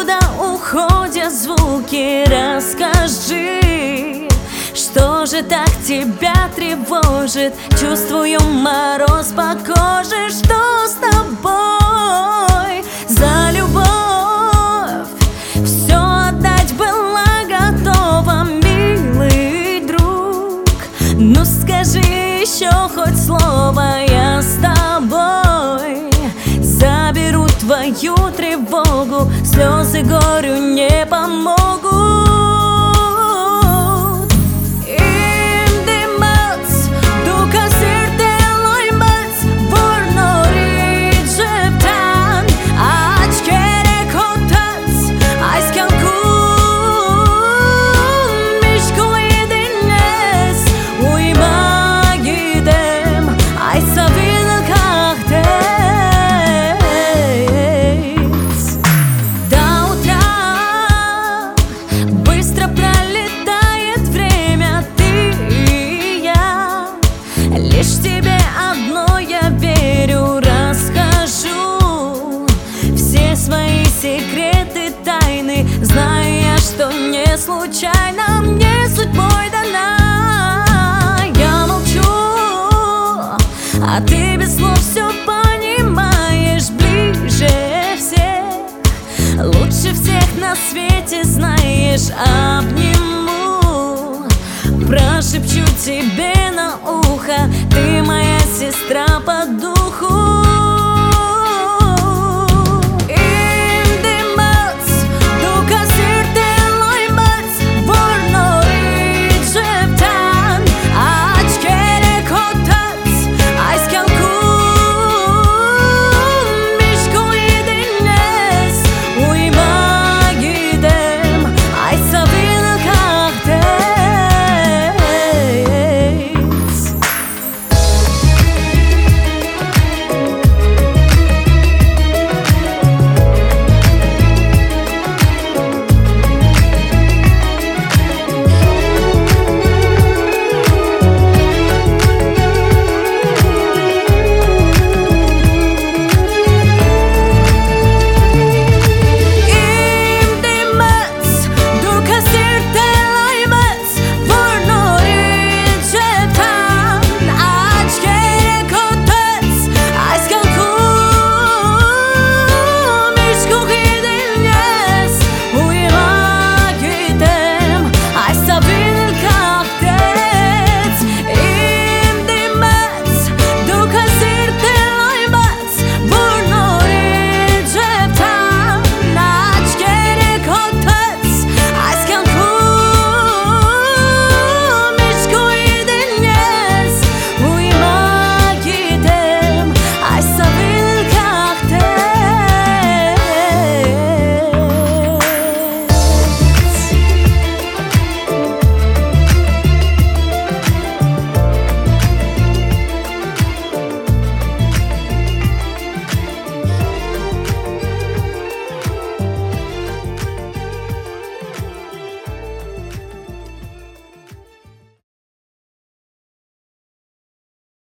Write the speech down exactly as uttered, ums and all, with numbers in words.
куда уходят звуки? Расскажи, что же так тебя тревожит? Чувствую мороз по коже. Что с тобой? За любовь все отдать была готова, милый друг. Ну скажи еще хоть слово, я с тобой заберу твою тревогу. Слезы горю не помогут. Лишь тебе одно я верю, расскажу все свои секреты, тайны, зная, что не случайно мне судьбой дана. Я молчу, а ты без слов все понимаешь. Ближе всех, лучше всех на свете знаешь. Обниму, прошепчу тебе на ухо, ты моя сестра по духу.